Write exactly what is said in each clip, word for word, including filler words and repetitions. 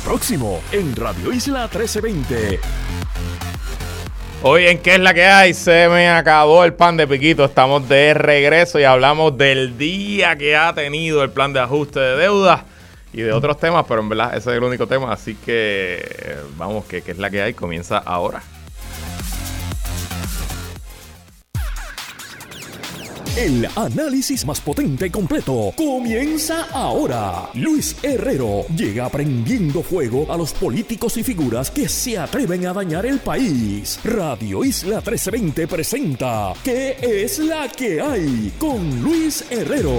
próximo en Radio Isla trece veinte. Hoy en ¿Qué es la que hay? Se me acabó el pan de piquito. Estamos de regreso y hablamos del día que ha tenido el plan de ajuste de deuda y de otros temas, pero en verdad ese es el único tema, así que vamos, que ¿Qué es la que hay? Comienza ahora. El análisis más potente y completo comienza ahora. Luis Herrero llega prendiendo fuego a los políticos y figuras que se atreven a dañar el país. Radio Isla trece veinte presenta ¿Qué es la que hay? Con Luis Herrero.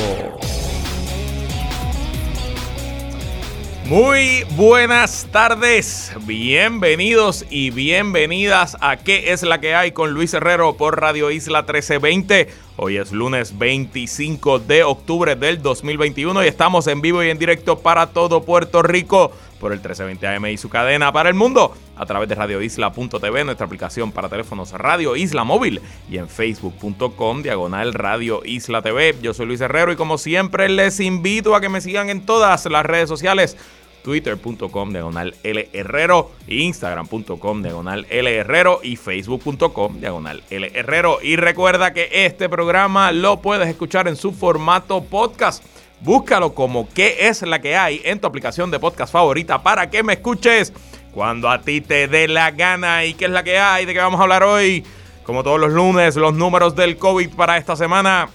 Muy buenas tardes, bienvenidos y bienvenidas a ¿Qué es la que hay? Con Luis Herrero por Radio Isla trece veinte. Hoy es lunes veinticinco de octubre del dos mil veintiuno y estamos en vivo y en directo para todo Puerto Rico por el trece veinte A M y su cadena para el mundo a través de radio isla punto t v, nuestra aplicación para teléfonos Radio Isla Móvil y en facebook punto com diagonal Radio Isla T V. Yo soy Luis Herrero y como siempre les invito a que me sigan en todas las redes sociales. twitter punto com diagonal L Herrero, Instagram punto com diagonal L Herrero y facebook punto com diagonal L Herrero. Y recuerda que este programa lo puedes escuchar en su formato podcast. Búscalo como ¿Qué es la que hay? En tu aplicación de podcast favorita para que me escuches cuando a ti te dé la gana. ¿Y qué es la que hay? ¿De qué vamos a hablar hoy? Como todos los lunes, los números del COVID para esta semana.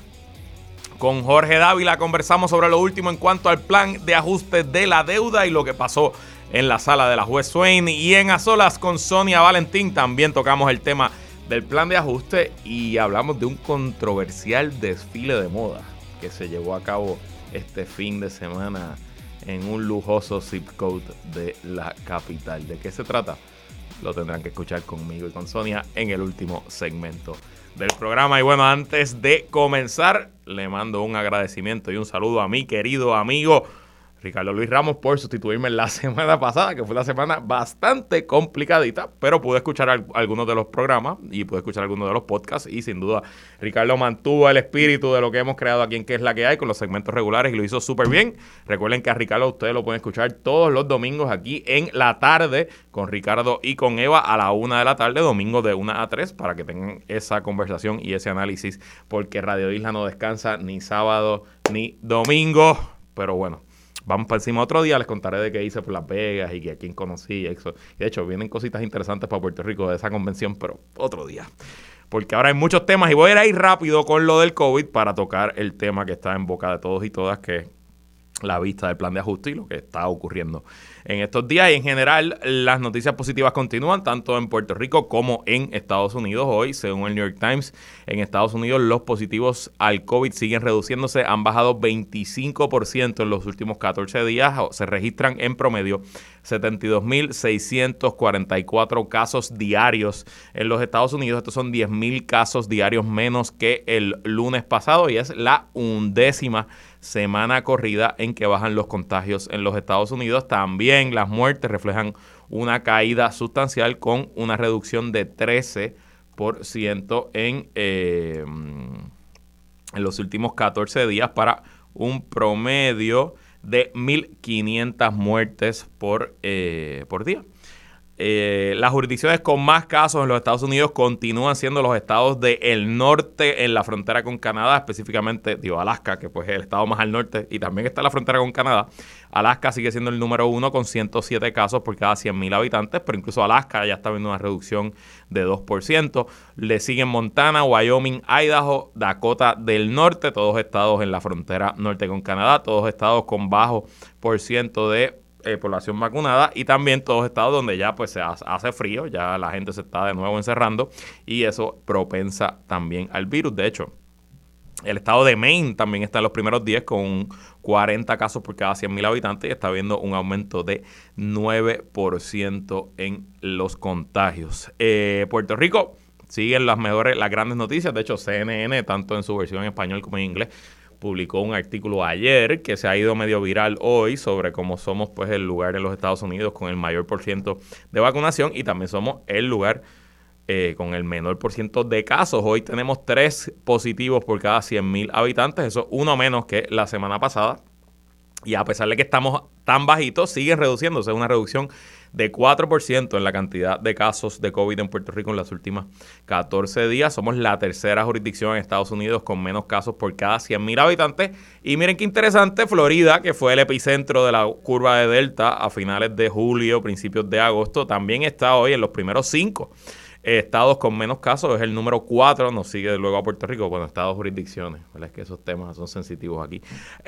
Con Jorge Dávila conversamos sobre lo último en cuanto al plan de ajuste de la deuda y lo que pasó en la sala de la juez Swain. Y en A Solas con Sonia Valentín también tocamos el tema del plan de ajuste y hablamos de un controversial desfile de moda que se llevó a cabo este fin de semana en un lujoso zip code de la capital. ¿De qué se trata? Lo tendrán que escuchar conmigo y con Sonia en el último segmento del programa. Y bueno, antes de comenzar, le mando un agradecimiento y un saludo a mi querido amigo Ricardo Luis Ramos por sustituirme la semana pasada, que fue una semana bastante complicadita, pero pude escuchar al, algunos de los programas y pude escuchar algunos de los podcasts y sin duda Ricardo mantuvo el espíritu de lo que hemos creado aquí en ¿Qué es la que hay? Con los segmentos regulares y lo hizo súper bien. Recuerden que a Ricardo ustedes lo pueden escuchar todos los domingos aquí en la tarde con Ricardo y con Eva a la una de la tarde, domingo de una a tres, para que tengan esa conversación y ese análisis, porque Radio Isla no descansa ni sábado ni domingo, pero bueno. Vamos para encima otro día, les contaré de qué hice por Las Vegas y que a quién conocí. Y eso. Y de hecho, vienen cositas interesantes para Puerto Rico de esa convención, pero otro día. Porque ahora hay muchos temas y voy a ir rápido con lo del COVID para tocar el tema que está en boca de todos y todas, que es la vista del plan de ajuste y lo que está ocurriendo en estos días. Y en general, las noticias positivas continúan tanto en Puerto Rico como en Estados Unidos. Hoy, según el New York Times, en Estados Unidos los positivos al COVID siguen reduciéndose. Han bajado veinticinco por ciento en los últimos catorce días. Se registran en promedio setenta y dos mil seiscientos cuarenta y cuatro casos diarios en los Estados Unidos. Estos son diez mil casos diarios menos que el lunes pasado y es la undécima semana corrida en que bajan los contagios en los Estados Unidos. También las muertes reflejan una caída sustancial con una reducción de trece por ciento en, eh, en los últimos catorce días para un promedio de mil quinientas muertes por, eh, por día. Eh, las jurisdicciones con más casos en los Estados Unidos continúan siendo los estados del norte en la frontera con Canadá, específicamente, digo, Alaska, que pues es el estado más al norte y también está en la frontera con Canadá. Alaska sigue siendo el número uno con ciento siete casos por cada cien mil habitantes, pero incluso Alaska ya está viendo una reducción de dos por ciento. Le siguen Montana, Wyoming, Idaho, Dakota del Norte, todos estados en la frontera norte con Canadá, todos estados con bajo por ciento de Eh, población vacunada y también todos estados donde ya pues se hace frío, ya la gente se está de nuevo encerrando y eso propensa también al virus. De hecho, el estado de Maine también está en los primeros diez con cuarenta casos por cada cien mil habitantes y está viendo un aumento de nueve por ciento en los contagios. Eh, Puerto Rico siguen las mejores, las grandes noticias. De hecho, C N N, tanto en su versión en español como en inglés, publicó un artículo ayer que se ha ido medio viral hoy sobre cómo somos pues el lugar en los Estados Unidos con el mayor por ciento de vacunación y también somos el lugar eh, con el menor por ciento de casos. Hoy tenemos tres positivos por cada cien mil habitantes, eso uno menos que la semana pasada. Y a pesar de que estamos tan bajitos, siguen reduciéndose. Es una reducción de cuatro por ciento en la cantidad de casos de COVID en Puerto Rico en las últimas catorce días. Somos la tercera jurisdicción en Estados Unidos con menos casos por cada cien mil habitantes. Y miren qué interesante, Florida, que fue el epicentro de la curva de Delta a finales de julio, principios de agosto, también está hoy en los primeros cinco estados con menos casos. Es el número cuatro, nos sigue luego a Puerto Rico, bueno, estados jurisdicciones, ¿verdad? Es que esos temas son sensitivos aquí.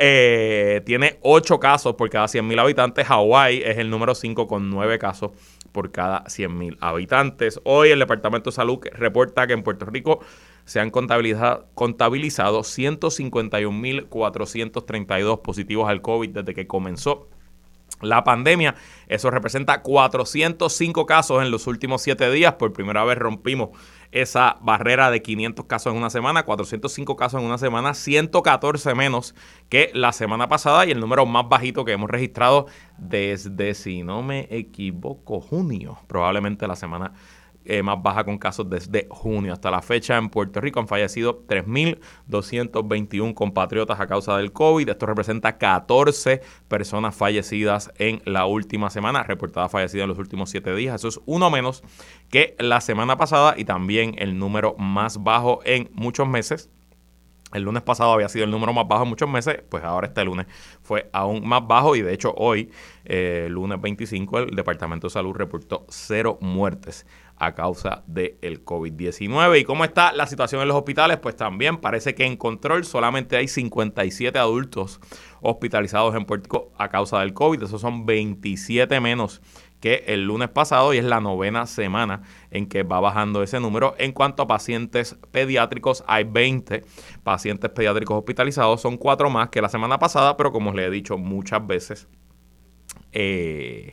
Eh, tiene ocho casos por cada cien mil habitantes. Hawái es el número cinco con nueve casos por cada cien mil habitantes. Hoy el Departamento de Salud reporta que en Puerto Rico se han contabilizado, contabilizado ciento cincuenta y un mil cuatrocientos treinta y dos positivos al COVID desde que comenzó la pandemia. Eso representa cuatrocientos cinco casos en los últimos siete días. Por primera vez rompimos esa barrera de quinientos casos en una semana. cuatrocientos cinco casos en una semana, ciento catorce menos que la semana pasada y el número más bajito que hemos registrado desde, si no me equivoco, junio. Probablemente la semana Eh, más baja con casos desde junio. Hasta la fecha en Puerto Rico han fallecido tres mil doscientos veintiuno compatriotas a causa del COVID. Esto representa catorce personas fallecidas en la última semana, reportadas fallecidas en los últimos siete días. Eso es uno menos que la semana pasada y también el número más bajo en muchos meses. El lunes pasado había sido el número más bajo en muchos meses, pues ahora este lunes fue aún más bajo y de hecho hoy, eh, lunes veinticinco, el Departamento de Salud reportó cero muertes a causa del COVID diecinueve. ¿Y cómo está la situación en los hospitales? Pues también parece que en control solamente hay cincuenta y siete adultos hospitalizados en Puerto Rico a causa del COVID. Esos son veintisiete menos que el lunes pasado y es la novena semana en que va bajando ese número. En cuanto a pacientes pediátricos, hay veinte pacientes pediátricos hospitalizados, son cuatro más que la semana pasada, pero como les he dicho muchas veces, eh,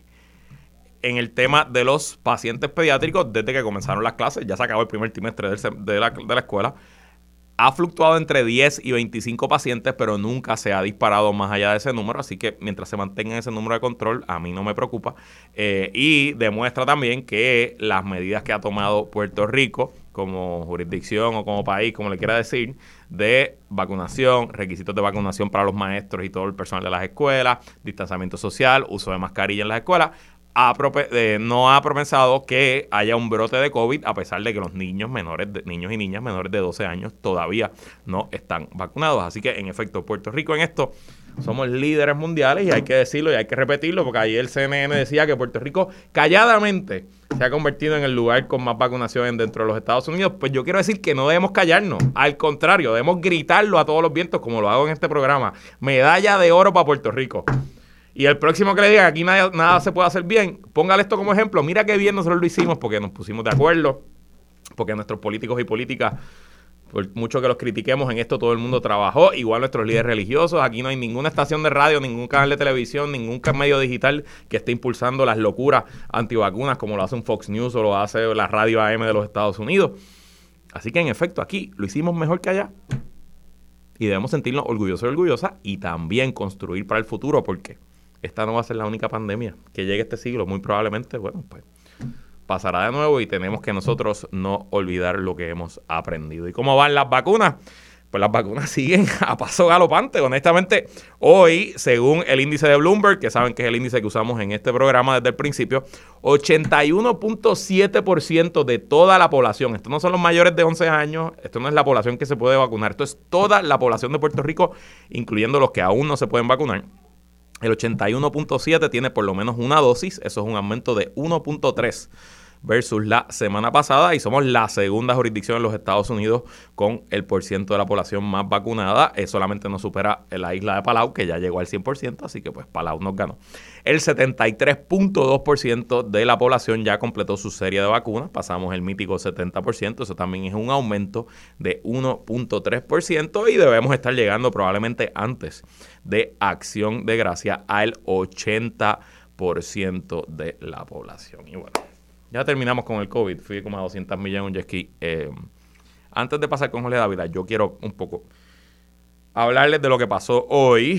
en el tema de los pacientes pediátricos, desde que comenzaron las clases, ya se acabó el primer trimestre del, de, la, de la escuela, ha fluctuado entre diez y veinticinco pacientes, pero nunca se ha disparado más allá de ese número, así que mientras se mantenga ese número de control, a mí no me preocupa. Eh, y demuestra también que las medidas que ha tomado Puerto Rico como jurisdicción o como país, como le quiera decir, de vacunación, requisitos de vacunación para los maestros y todo el personal de las escuelas, distanciamiento social, uso de mascarilla en las escuelas, Ha prope- eh, no ha propensado que haya un brote de COVID, a pesar de que los niños menores, de, niños y niñas menores de doce años todavía no están vacunados. Así que, en efecto, Puerto Rico en esto somos líderes mundiales y hay que decirlo y hay que repetirlo, porque ayer el C N N decía que Puerto Rico calladamente se ha convertido en el lugar con más vacunación dentro de los Estados Unidos. Pues yo quiero decir que no debemos callarnos, al contrario, debemos gritarlo a todos los vientos, como lo hago en este programa. Medalla de oro para Puerto Rico. Y el próximo que le diga que aquí nada, nada se puede hacer bien, póngale esto como ejemplo. Mira qué bien nosotros lo hicimos porque nos pusimos de acuerdo, porque nuestros políticos y políticas, por mucho que los critiquemos, en esto todo el mundo trabajó, igual nuestros líderes religiosos. Aquí no hay ninguna estación de radio, ningún canal de televisión, ningún medio digital que esté impulsando las locuras antivacunas como lo hace un Fox News o lo hace la radio A M de los Estados Unidos. Así que, en efecto, aquí lo hicimos mejor que allá. Y debemos sentirnos orgullosos y orgullosas y también construir para el futuro, porque esta no va a ser la única pandemia que llegue este siglo. Muy probablemente, bueno, pues pasará de nuevo y tenemos que nosotros no olvidar lo que hemos aprendido. ¿Y cómo van las vacunas? Pues las vacunas siguen a paso galopante. Honestamente, hoy, según el índice de Bloomberg, que saben que es el índice que usamos en este programa desde el principio, ochenta y uno punto siete por ciento de toda la población, esto no son los mayores de once años, esto no es la población que se puede vacunar, esto es toda la población de Puerto Rico, incluyendo los que aún no se pueden vacunar. El ochenta y uno punto siete tiene por lo menos una dosis, eso es un aumento de uno punto tres versus la semana pasada y somos la segunda jurisdicción en los Estados Unidos con el porciento de la población más vacunada. Eh, solamente nos supera la isla de Palau, que ya llegó al cien por ciento, así que pues Palau nos ganó. El setenta y tres punto dos por ciento de la población ya completó su serie de vacunas, pasamos el mítico setenta por ciento, eso también es un aumento de uno punto tres por ciento y debemos estar llegando probablemente antes de Acción de Gracia al ochenta por ciento de la población. Y bueno, ya terminamos con el COVID. Fui como a doscientas millas en un jet ski. Eh, antes de pasar con Jorge Dávila, yo quiero un poco hablarles de lo que pasó hoy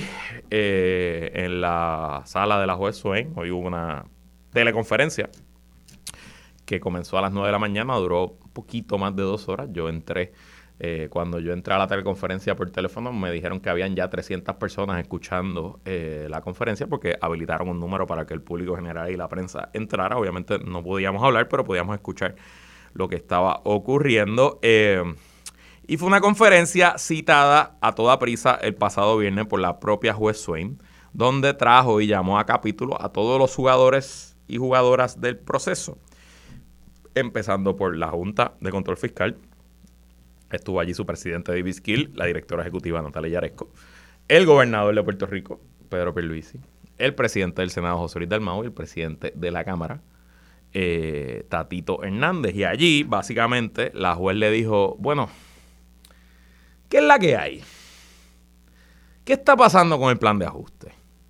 eh, en la sala de la juez Swain. Hoy hubo una teleconferencia que comenzó a las nueve de la mañana, duró un poquito más de dos horas. Yo entré Eh, cuando yo entré a la teleconferencia por teléfono, me dijeron que habían ya trescientas personas escuchando eh, la conferencia porque habilitaron un número para que el público general y la prensa entrara. Obviamente no podíamos hablar, pero podíamos escuchar lo que estaba ocurriendo. Eh, y fue una conferencia citada a toda prisa el pasado viernes por la propia juez Swain, donde trajo y llamó a capítulo a todos los jugadores y jugadoras del proceso, empezando por la Junta de Control Fiscal. Estuvo allí su presidente David Skill, la directora ejecutiva Natalia Yaresco, el gobernador de Puerto Rico, Pedro Pierluisi, el presidente del Senado, José Luis Dalmau, y el presidente de la Cámara, eh, Tatito Hernández. Y allí, básicamente, la juez le dijo, bueno, ¿qué es la que hay? ¿Qué está pasando con el plan de ajuste?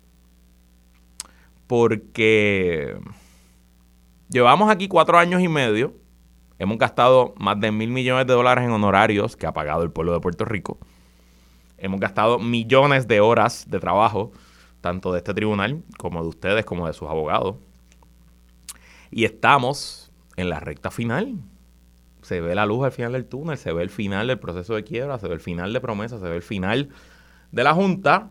Porque llevamos aquí cuatro años y medio. Hemos gastado más de mil millones de dólares en honorarios que ha pagado el pueblo de Puerto Rico. Hemos gastado millones de horas de trabajo, tanto de este tribunal como de ustedes, como de sus abogados. Y estamos en la recta final. Se ve la luz al final del túnel, se ve el final del proceso de quiebra, se ve el final de promesa, se ve el final de la Junta.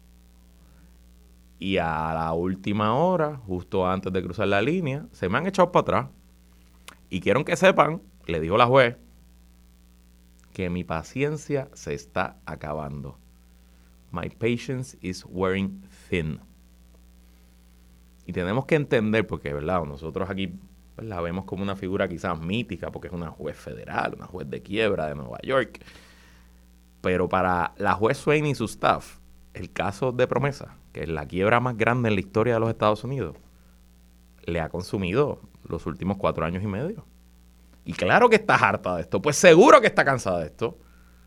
Y a la última hora, justo antes de cruzar la línea, se me han echado para atrás. Y quiero que sepan, le dijo la juez, que mi paciencia se está acabando. My patience is wearing thin. Y tenemos que entender, porque, ¿verdad? Nosotros aquí pues, la vemos como una figura quizás mítica, porque es una juez federal, una juez de quiebra de Nueva York. Pero para la juez Swain y su staff, el caso de promesa, que es la quiebra más grande en la historia de los Estados Unidos, le ha consumido los últimos cuatro años y medio. Y claro que está harta de esto. Pues seguro que está cansada de esto.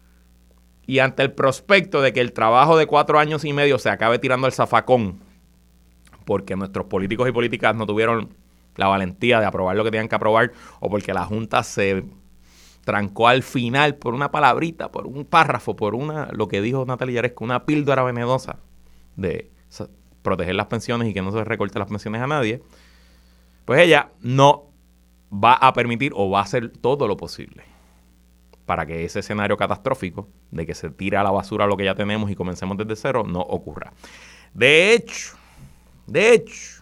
Y ante el prospecto de que el trabajo de cuatro años y medio se acabe tirando al zafacón porque nuestros políticos y políticas no tuvieron la valentía de aprobar lo que tenían que aprobar o porque la Junta se trancó al final por una palabrita, por un párrafo, por una, lo que dijo Natalia Yaresco, una píldora venenosa de proteger las pensiones y que no se recorte las pensiones a nadie, pues ella no va a permitir o va a hacer todo lo posible para que ese escenario catastrófico de que se tire a la basura lo que ya tenemos y comencemos desde cero no ocurra. De hecho, de hecho,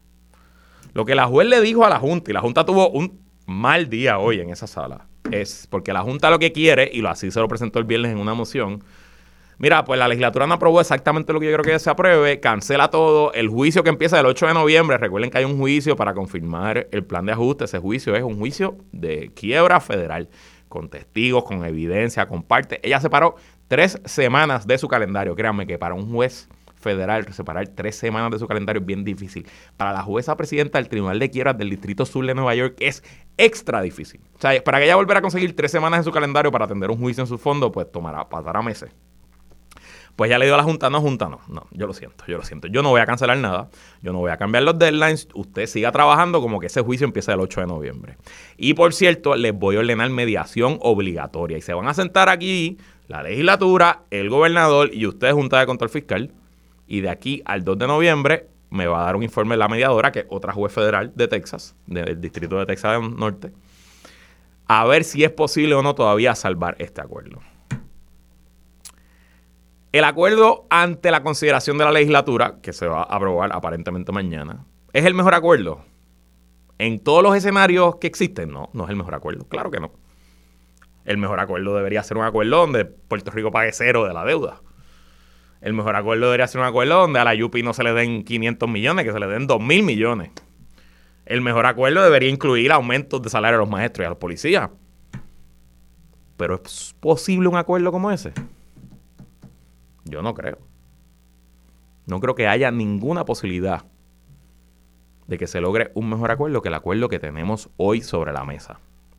lo que la juez le dijo a la Junta, y la Junta tuvo un mal día hoy en esa sala, es porque la Junta lo que quiere, y lo así se lo presentó el viernes en una moción, mira, pues la legislatura no aprobó exactamente lo que yo creo que se apruebe, cancela todo, el juicio que empieza el ocho de noviembre, recuerden que hay un juicio para confirmar el plan de ajuste, ese juicio es un juicio de quiebra federal, con testigos, con evidencia, con parte. Ella separó tres semanas de su calendario, créanme que para un juez federal separar tres semanas de su calendario es bien difícil. Para la jueza presidenta del Tribunal de Quiebras del Distrito Sur de Nueva York es extra difícil. O sea, para que ella volviera a conseguir tres semanas de su calendario para atender un juicio en su fondo, pues tomará, pasará meses. Pues ya le dio a la Junta, no, Junta, no, no, yo lo siento, yo lo siento. Yo no voy a cancelar nada, yo no voy a cambiar los deadlines, usted siga trabajando como que ese juicio empieza el ocho de noviembre. Y por cierto, les voy a ordenar mediación obligatoria y se van a sentar aquí la legislatura, el gobernador y usted, Junta de Control Fiscal, y de aquí al dos de noviembre me va a dar un informe la mediadora, que es otra juez federal de Texas, del distrito de Texas del Norte, a ver si es posible o no todavía salvar este acuerdo. El acuerdo ante la consideración de la legislatura, que se va a aprobar aparentemente mañana, ¿es el mejor acuerdo? En todos los escenarios que existen, no, no es el mejor acuerdo. Claro que no. El mejor acuerdo debería ser un acuerdo donde Puerto Rico pague cero de la deuda. El mejor acuerdo debería ser un acuerdo donde a la U P I no se le den quinientos millones, que se le den dos mil millones. El mejor acuerdo debería incluir aumentos de salario a los maestros y a los policías. Pero ¿es posible un acuerdo como ese? Yo no creo. No creo que haya ninguna posibilidad de que se logre un mejor acuerdo que el acuerdo que tenemos hoy sobre la mesa.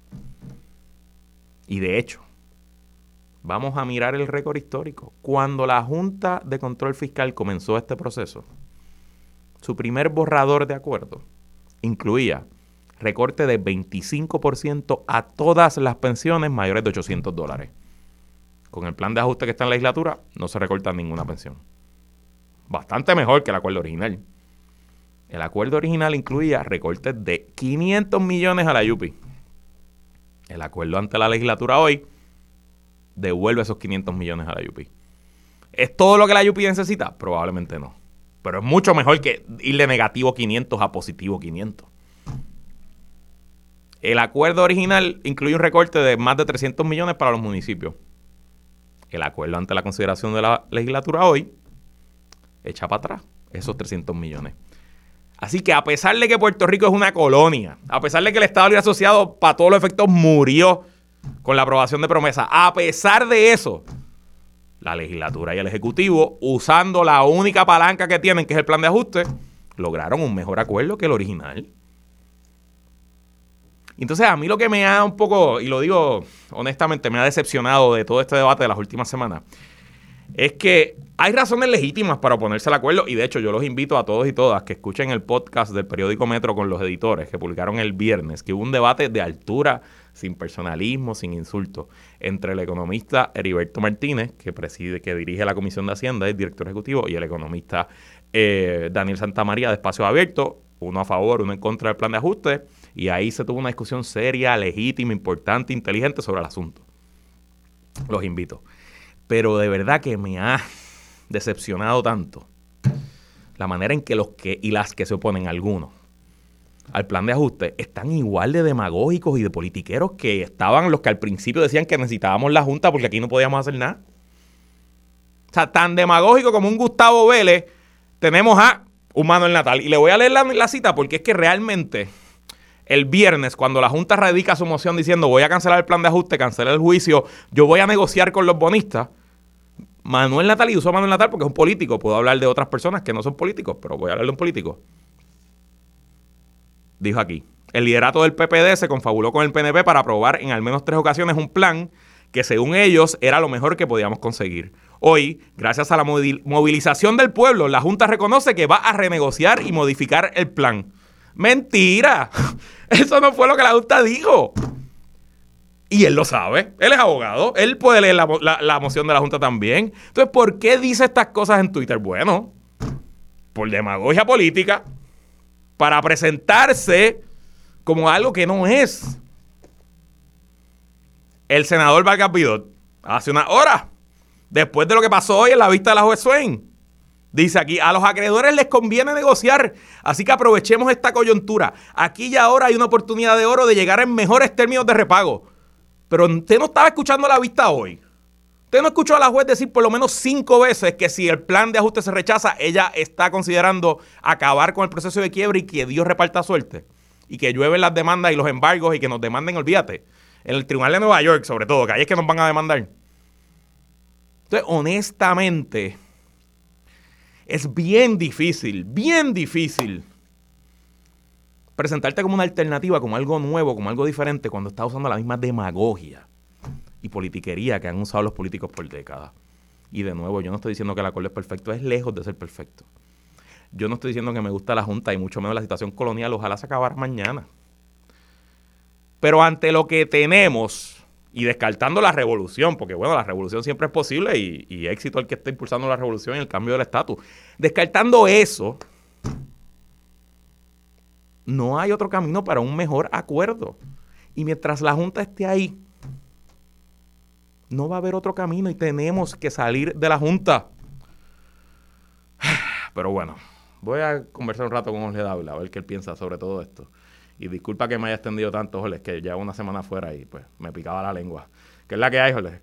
Y de hecho, vamos a mirar el récord histórico. Cuando la Junta de Control Fiscal comenzó este proceso, su primer borrador de acuerdo incluía recorte de veinticinco por ciento a todas las pensiones mayores de ochocientos dólares. Con el plan de ajuste que está en la legislatura, no se recorta ninguna pensión. Bastante mejor que el acuerdo original. El acuerdo original incluía recortes de quinientos millones a la U P I. El acuerdo ante la legislatura hoy devuelve esos quinientos millones a la U P. ¿Es todo lo que la U P necesita? Probablemente no. Pero es mucho mejor que ir de negativo quinientos a positivo quinientos. El acuerdo original incluye un recorte de más de trescientos millones para los municipios. El acuerdo ante la consideración de la legislatura hoy echa para atrás esos trescientos millones. Así que a pesar de que Puerto Rico es una colonia, a pesar de que el Estado Libre Asociado para todos los efectos murió con la aprobación de promesa, a pesar de eso, la legislatura y el ejecutivo, usando la única palanca que tienen, que es el plan de ajuste, lograron un mejor acuerdo que el original. Entonces a mí lo que me ha un poco, y lo digo honestamente, me ha decepcionado de todo este debate de las últimas semanas, es que hay razones legítimas para oponerse al acuerdo, y de hecho yo los invito a todos y todas que escuchen el podcast del periódico Metro con los editores que publicaron el viernes, que hubo un debate de altura, sin personalismo, sin insultos, entre el economista Heriberto Martínez, que preside, que dirige la Comisión de Hacienda, es director ejecutivo, y el economista eh, Daniel Santamaría de Espacio Abierto, uno a favor, uno en contra del plan de ajuste, y ahí se tuvo una discusión seria, legítima, importante, inteligente sobre el asunto. Los invito. Pero de verdad que me ha decepcionado tanto la manera en que los que y las que se oponen, algunos, al plan de ajuste, están igual de demagógicos y de politiqueros que estaban los que al principio decían que necesitábamos la Junta porque aquí no podíamos hacer nada. O sea, tan demagógico como un Gustavo Vélez, tenemos a un Manuel Natal. Y le voy a leer la, la cita porque es que realmente el viernes, cuando la Junta radica su moción diciendo voy a cancelar el plan de ajuste, cancelar el juicio, yo voy a negociar con los bonistas, Manuel Natal, y usó Manuel Natal porque es un político, puedo hablar de otras personas que no son políticos, pero voy a hablar de un político. Dijo aquí, el liderato del P P D se confabuló con el P N P para aprobar en al menos tres ocasiones un plan que según ellos era lo mejor que podíamos conseguir. Hoy, gracias a la movilización del pueblo, la Junta reconoce que va a renegociar y modificar el plan. ¡Mentira! Eso no fue lo que la Junta dijo. Y él lo sabe. Él es abogado. Él puede leer la, la, la moción de la Junta también. Entonces, ¿por qué dice estas cosas en Twitter? Bueno, por demagogia política, para presentarse como algo que no es. El senador Vargas Vidot, hace una hora, después de lo que pasó hoy en la vista de la juez Swain, dice aquí, a los acreedores les conviene negociar, así que aprovechemos esta coyuntura. Aquí y ahora hay una oportunidad de oro de llegar en mejores términos de repago. Pero usted no estaba escuchando la vista hoy. Usted no escuchó a la juez decir por lo menos cinco veces que si el plan de ajuste se rechaza, ella está considerando acabar con el proceso de quiebra y que Dios reparta suerte. Y que llueven las demandas y los embargos y que nos demanden, olvídate. En el Tribunal de Nueva York, sobre todo, que ahí es que nos van a demandar. Entonces, honestamente, es bien difícil, bien difícil presentarte como una alternativa, como algo nuevo, como algo diferente, cuando estás usando la misma demagogia y politiquería que han usado los políticos por décadas. Y de nuevo, yo no estoy diciendo que el acuerdo es perfecto, es lejos de ser perfecto. Yo no estoy diciendo que me gusta la Junta y mucho menos la situación colonial, ojalá se acabara mañana. Pero ante lo que tenemos, y descartando la revolución, porque bueno, la revolución siempre es posible y, y éxito el que esté impulsando la revolución y el cambio del estatus. Descartando eso, no hay otro camino para un mejor acuerdo. Y mientras la Junta esté ahí, no va a haber otro camino y tenemos que salir de la Junta. Pero bueno, voy a conversar un rato con Jorge Dávila, a ver qué él piensa sobre todo esto. Y disculpa que me haya extendido tanto, Jorge, es que llevo una semana fuera y pues me picaba la lengua. ¿Qué es la que hay, Jorge?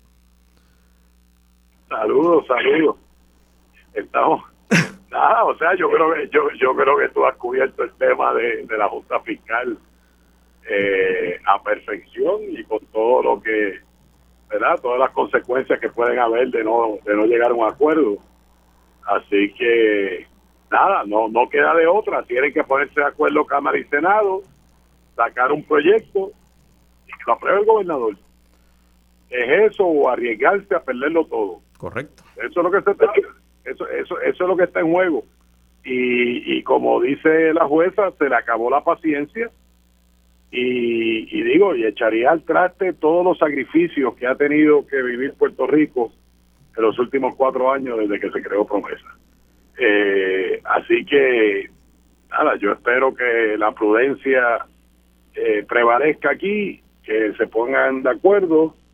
Saludos, saludos. Estamos... Nada, o sea, yo creo que yo yo creo que tú has cubierto el tema de, de la Junta Fiscal eh, a perfección y con todo lo que, ¿verdad? Todas las consecuencias que pueden haber de no de no llegar a un acuerdo. Así que nada, no no queda de otra. Tienen que ponerse de acuerdo Cámara y Senado, sacar un proyecto y que lo apruebe el gobernador. ¿Es eso o arriesgarse a perderlo todo? Correcto. Eso es lo que se trata. Eso, eso, eso es lo que está en juego. Y, y como dice la jueza, se le acabó la paciencia y, y digo, y echaría al traste todos los sacrificios que ha tenido que vivir Puerto Rico en los últimos cuatro años desde que se creó Promesa. Eh, así que, nada, yo espero que la prudencia eh, prevalezca aquí, que se pongan de acuerdo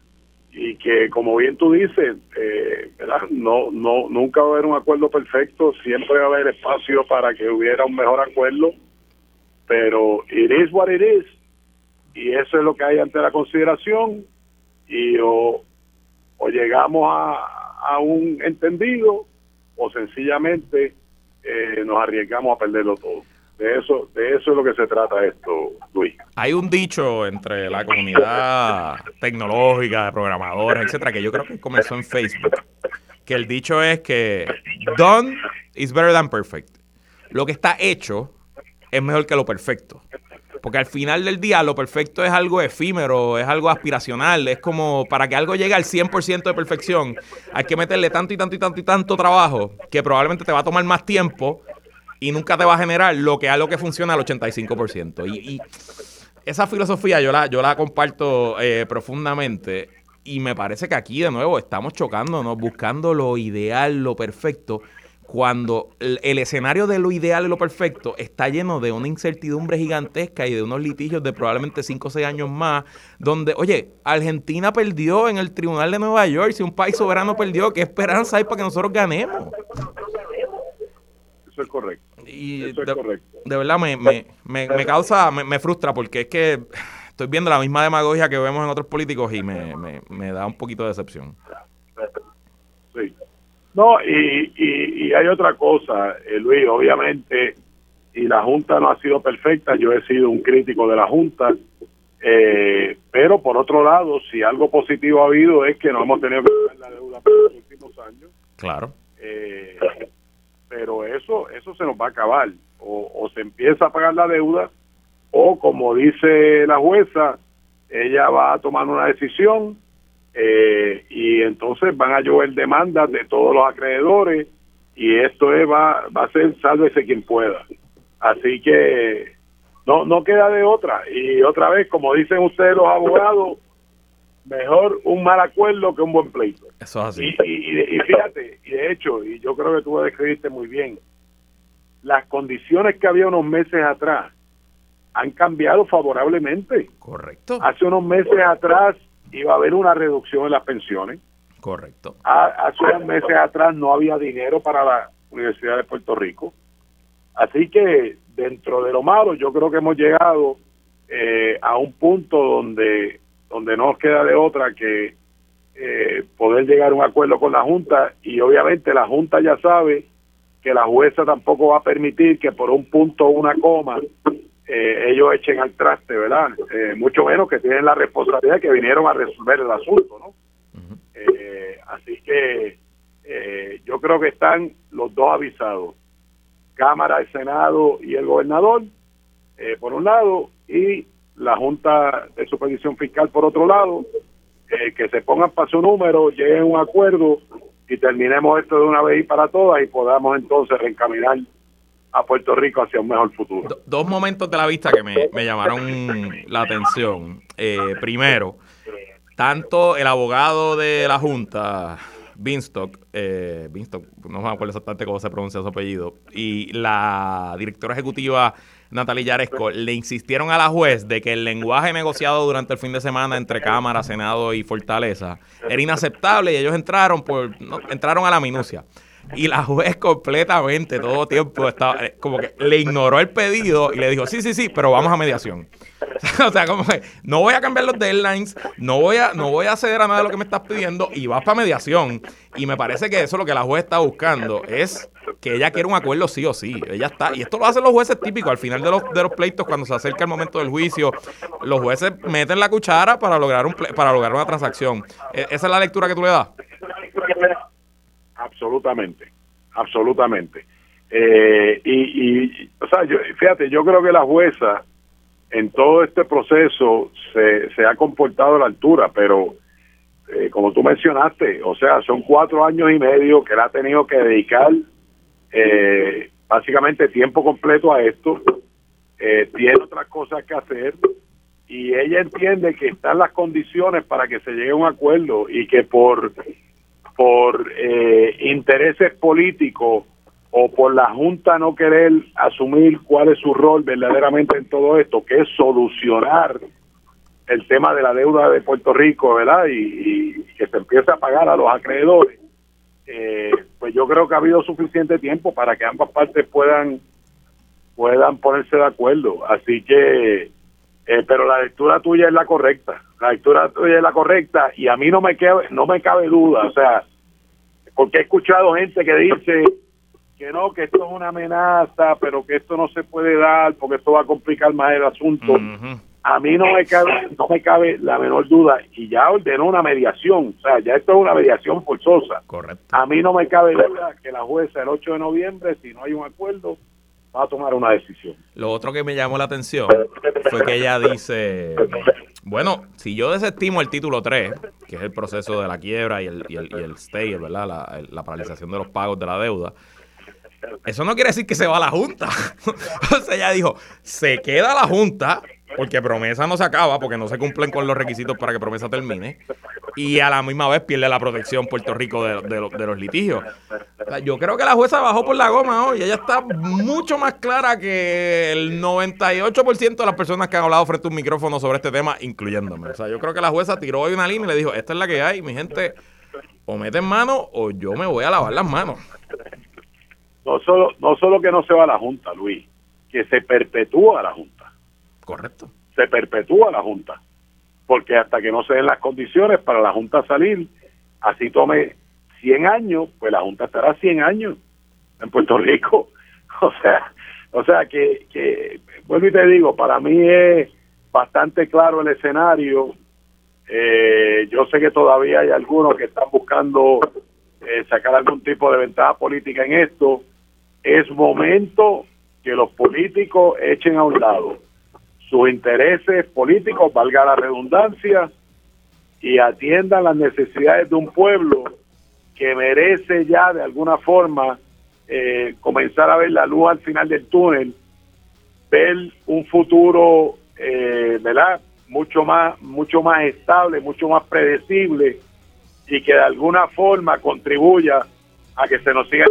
y que, como bien tú dices, eh, ¿verdad? No, no, nunca va a haber un acuerdo perfecto, siempre va a haber espacio para que hubiera un mejor acuerdo, pero it is what it is, y eso es lo que hay ante la consideración, y o, o llegamos a, a un entendido, o sencillamente eh, nos arriesgamos a perderlo todo. De eso, de eso es lo que se trata esto, Luis. Hay un dicho entre la comunidad tecnológica, de programadores, etcétera, que yo creo que comenzó en Facebook, que el dicho es que done is better than perfect. Lo que está hecho es mejor que lo perfecto. Porque al final del día lo perfecto es algo efímero, es algo aspiracional, es como para que algo llegue al cien por ciento de perfección, hay que meterle tanto y tanto y tanto y tanto trabajo que probablemente te va a tomar más tiempo y nunca te va a generar lo que es algo que funciona al ochenta y cinco por ciento. Y, y esa filosofía yo la, yo la comparto eh, profundamente, y me parece que aquí de nuevo estamos chocándonos, buscando lo ideal, lo perfecto, cuando el, el escenario de lo ideal y lo perfecto está lleno de una incertidumbre gigantesca y de unos litigios de probablemente cinco o seis años más, donde, oye, Argentina perdió en el Tribunal de Nueva York, si un país soberano perdió, ¿qué esperanza hay para que nosotros ganemos? Eso es correcto. Y Eso es de, correcto. De verdad me, me, me, me causa, me, me frustra, porque es que estoy viendo la misma demagogia que vemos en otros políticos y me, me, me da un poquito de decepción. Sí. No, y, y, y hay otra cosa, eh, Luis, obviamente, y la Junta no ha sido perfecta, yo he sido un crítico de la Junta, eh, pero por otro lado, si algo positivo ha habido es que no hemos tenido que pagar la deuda por los últimos años. Claro. Eh, pero eso eso se nos va a acabar, o, o se empieza a pagar la deuda, o como dice la jueza, ella va a tomar una decisión, eh, y entonces van a llover demandas de todos los acreedores, y esto es, va, va a ser sálvese quien pueda. Así que no no queda de otra, y otra vez, como dicen ustedes los abogados, mejor un mal acuerdo que un buen pleito. Eso es así. Y, y, y fíjate, y de hecho, y yo creo que tú lo describiste muy bien, las condiciones que había unos meses atrás han cambiado favorablemente. Correcto. Hace unos meses atrás iba a haber una reducción en las pensiones. Correcto. Hace unos meses atrás no había dinero para la Universidad de Puerto Rico. Así que dentro de lo malo, yo creo que hemos llegado eh, a un punto donde donde no nos queda de otra que eh, poder llegar a un acuerdo con la Junta, y obviamente la Junta ya sabe que la jueza tampoco va a permitir que por un punto o una coma eh, ellos echen al traste, ¿verdad? Eh, mucho menos que tienen la responsabilidad que vinieron a resolver el asunto, ¿no? Uh-huh. Eh, así que eh, yo creo que están los dos avisados, Cámara, el Senado y el gobernador, eh, por un lado, y la Junta de Supervisión Fiscal por otro lado, eh, que se pongan para su número, lleguen a un acuerdo y terminemos esto de una vez y para todas, y podamos entonces reencaminar a Puerto Rico hacia un mejor futuro. Do, dos momentos de la vista que me, me llamaron la atención. Eh, primero, tanto el abogado de la Junta, Binstock, eh, Binstock, no me acuerdo exactamente cómo se pronuncia su apellido, y la directora ejecutiva Natalie Yaresco le insistieron a la juez de que el lenguaje negociado durante el fin de semana entre Cámara, Senado y Fortaleza era inaceptable, y ellos entraron por no, entraron a la minucia. Y la juez completamente todo tiempo estaba como que le ignoró el pedido y le dijo, sí, sí, sí, pero vamos a mediación. O sea, como que no voy a cambiar los deadlines, no voy a no voy a ceder a nada de lo que me estás pidiendo, y vas para mediación. Y me parece que eso es lo que la juez está buscando, es que ella quiere un acuerdo sí o sí. Ella está, y esto lo hacen los jueces típicos al final de los de los pleitos, cuando se acerca el momento del juicio, los jueces meten la cuchara para lograr un para lograr una transacción. ¿Esa es la lectura que tú le das? Absolutamente, absolutamente. Eh, y, y, o sea, yo, fíjate, yo creo que la jueza en todo este proceso se, se ha comportado a la altura, pero eh, como tú mencionaste, o sea, son cuatro años y medio que él ha tenido que dedicar eh, básicamente tiempo completo a esto, eh, tiene otras cosas que hacer, y ella entiende que están las condiciones para que se llegue a un acuerdo, y que por por eh, intereses políticos o por la Junta no querer asumir cuál es su rol verdaderamente en todo esto, que es solucionar el tema de la deuda de Puerto Rico, ¿verdad? Y, y que se empiece a pagar a los acreedores, eh, pues yo creo que ha habido suficiente tiempo para que ambas partes puedan puedan ponerse de acuerdo. Así que, eh, pero la lectura tuya es la correcta, la lectura tuya es la correcta y a mí no me cabe, no me cabe duda, o sea, porque he escuchado gente que dice que no, que esto es una amenaza, pero que esto no se puede dar porque esto va a complicar más el asunto. Uh-huh. A mí no me cabe, no me cabe la menor duda y ya ordenó una mediación, o sea, ya esto es una mediación forzosa. Correcto. A mí no me cabe duda que la jueza el ocho de noviembre, si no hay un acuerdo, va a tomar una decisión. Lo otro que me llamó la atención fue que ella dice, bueno, si yo desestimo el título tres, que es el proceso de la quiebra y el, y el, y el stay, ¿verdad? La, la paralización de los pagos de la deuda, eso no quiere decir que se va a la Junta. O sea, ella dijo, se queda la Junta, porque Promesa no se acaba, porque no se cumplen con los requisitos para que Promesa termine, y a la misma vez pierde la protección Puerto Rico de, de, de los litigios. O sea, yo creo que la jueza bajó por la goma hoy. Ella está mucho más clara que el noventa y ocho por ciento de las personas que han hablado frente a un micrófono sobre este tema, incluyéndome. O sea, yo creo que la jueza tiró hoy una línea y le dijo, esta es la que hay, mi gente, o meten mano o yo me voy a lavar las manos. No solo, no solo que no se va a la Junta, Luis, que se perpetúa la Junta. Correcto. Se perpetúa la Junta. Porque hasta que no se den las condiciones para la Junta salir, así tome cien años, pues la Junta estará cien años en Puerto Rico. O sea, o sea que, que bueno, y te digo, para mí es bastante claro el escenario. Eh, yo sé que todavía hay algunos que están buscando eh, sacar algún tipo de ventaja política en esto. Es momento que los políticos echen a un lado sus intereses políticos, valga la redundancia, y atiendan las necesidades de un pueblo que merece ya de alguna forma eh, comenzar a ver la luz al final del túnel, ver un futuro, eh, ¿verdad?, mucho más, mucho más estable, mucho más predecible, y que de alguna forma contribuya a que se nos siga.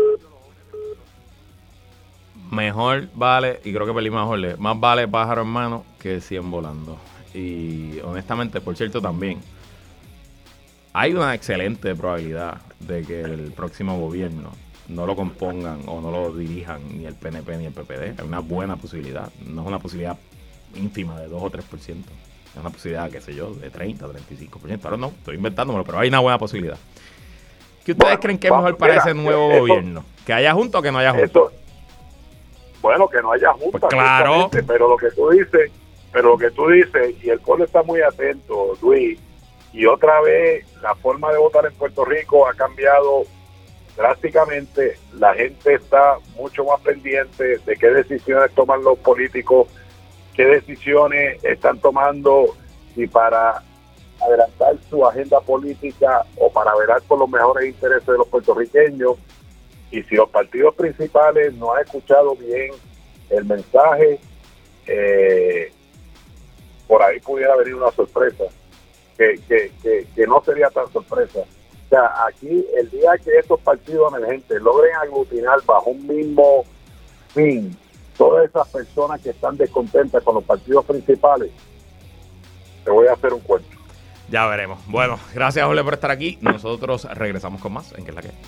Mejor vale, y creo que perdí mejor, más vale pájaro en mano que cien volando. Y honestamente, por cierto, también hay una excelente probabilidad de que el próximo gobierno no lo compongan o no lo dirijan ni el P N P ni el P P D. Hay una buena posibilidad, no es una posibilidad ínfima de dos o tres por ciento. Es una posibilidad, qué sé yo, de treinta, treinta y cinco por ciento. Ahora no, estoy inventándomelo, pero hay una buena posibilidad. ¿Qué ustedes bueno, creen que es mejor para mira, ese nuevo eso, gobierno? ¿Que haya junta o que no haya junta? Eso, bueno, que no haya junta. Pues claro. Pero lo que tú dices, pero lo que tú dices, y el pueblo está muy atento, Luis, y otra vez la forma de votar en Puerto Rico ha cambiado drásticamente. La gente está mucho más pendiente de qué decisiones toman los políticos, qué decisiones están tomando, y para adelantar su agenda política o para velar por los mejores intereses de los puertorriqueños. Y si los partidos principales no han escuchado bien el mensaje, eh, por ahí pudiera venir una sorpresa, que, que, que, que no sería tan sorpresa. O sea, aquí el día que estos partidos emergentes logren aglutinar bajo un mismo fin todas esas personas que están descontentas con los partidos principales, te voy a hacer un cuento. Ya veremos. Bueno, gracias, Jorge, por estar aquí. Nosotros regresamos con más en ¿Qué es la que?